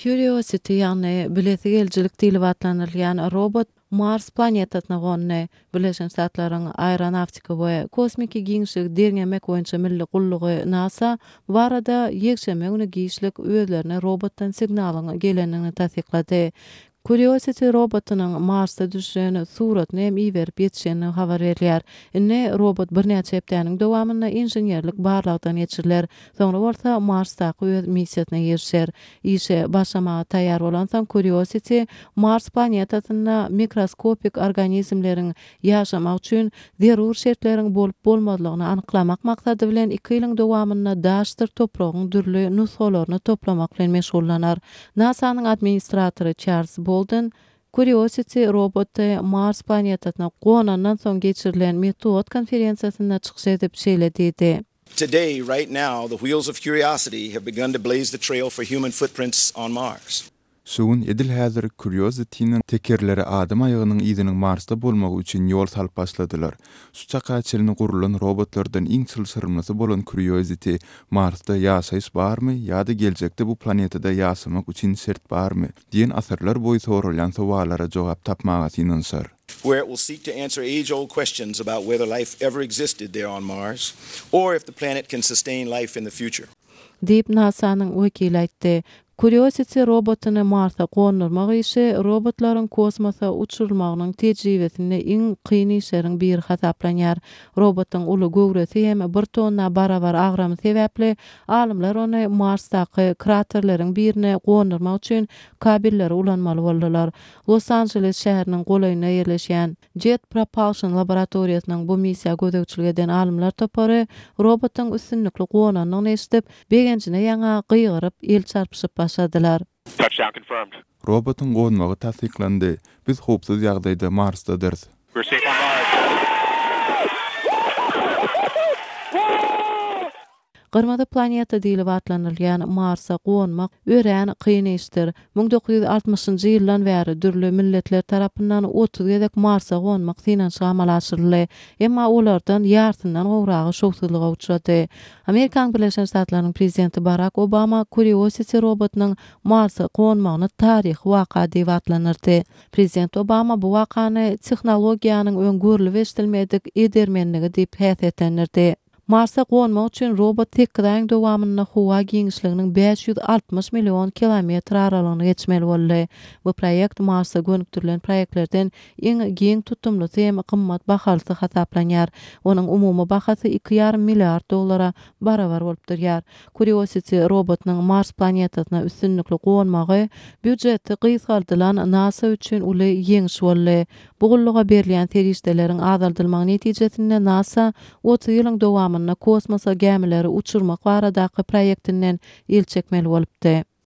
Curiosity yani bileti geljilik diýilip atlanylýan robot Mars planetasyna gonny. Birleşen Ştatlaryň aeronautika we kosmik giňişlik derňemek boýunça milli gullugy NASA barada ýekşeme güni giýişlik özlerine robotdan signalyň gelenini tasdiklady. Curiosity robotynyň Marsda düşeni suratny hem iýerip ýetişeni habar berýär. Inne robot bir näçe hepdeniň dowamynda inženerlik barlygdan geçiriler. Soňra bolsa Marsdaky öz missiýasyna ýerişer. Işe başlamaga taýýar bolan soň Curiosity Mars planetasyna mikroskopik organizmleriň ýaşamak üçin zerur şertleriň bolup bolmadygyny anyklamak maksady bilen 2 ýylyň dowamynda daşdyr topragyň dürli nusxalaryny toplamak bilen meşgullanar. NASA'nyň administratory Charles Bolden Curiosity roboty Mars planetasyna gonandan soň geçirilen metod konferensiýasyna çykyş edip şeýledidi. Today, right now, the wheels of curiosity have begun to blaze the trail for human footprints on Mars. Suwun edil häzir Curiosity'nin tekerleri adam aýagynyň ýzynyň Marsda bolmagy üçin ýol salyp başladylar. Su çakaçylyny gurulan robotlardan iň çylsyrmysy bolan Curiosity Marsda ýaşaýyş barmy ýa-da geljekde bu planetada ýaşamak üçin şert barmy diýen asarlar boýy soralan sowalara jogap tapmaga synanşar. Where it will seek to answer age-old questions about whether life ever existed there on Mars, or if the planet can sustain life in the future. Diýip NASA'nyň wekili aýtdy. Curiosity robotyny Marsa gonnurmak işi robotlaryň kosmosa uçurulmagynyň tejribesinde iň kyn işleriň biri hasaplanýar. Robotyň uly göwresi hem 1 tonna barabar agramy sebäpli alymlar ony Marsdaky kraterleriň birine gonnurmak üçin kabelleri ulanmaly boldylar. Los Angeles şäheriniň golayna ýerleşýän Jet Propulsion laboratoriýasynyň bu missiýa gödekçilik eden alymlar topary robotyň üstünlikli gonanyny eşitip begençine ýaňa gyýgyryp el çarpyşyp başladylar. Touchdown confirmed. Robotyň gonmagy tasdiklandy. Biz hopsuz ýagdaýda Marsdadyrys. We're safe on Mars. Gyrmada planeta diýilip atlanylýan Marsa gonmak örän kyn işdir. 1960-njy ýyldan bäri dürli milletler tarapyndan 30 gezek Marsa gonmak synanşy amalaşdyryldy. Emma olardan ýartyndan gowragy şowsuzlyga uçrady. Amerikan Birleşen Ştatlarynyň prezidenti Barack Obama Curiosity robotynyň Marsa gonmagyny taryh waka diýip atlanyrdy. Prezident Obama bu wakany tehnologiýanyň öňgörüli we işlemejek edermenligi diýip häsiýetlendirdi. Marsa gonmak üçin robot tekrar dowamyny howa giňişliginiň 560 million kilometr aralygyny geçmeli boldy. Bu proýekt Marsa gönükdirilen proýektlerden iň giň tutumly hem kymmat bahaly hasaplanýar. Onuň umumy bahasy $2,5 milliard barabar bolup durýar. Curiosity robotynyň Mars planetasyna üstünlikli gonmagy büdjeti gysgaldylan NASA üçin uly ýeňiş boldy. Bu gulluga berilýän serişdeleriň azaldylmagy netijesinde NASA 30 ýylyň dowamyny kosmosa gemileri uçurmak baradaky proýektinden el çekmeli bolupdy.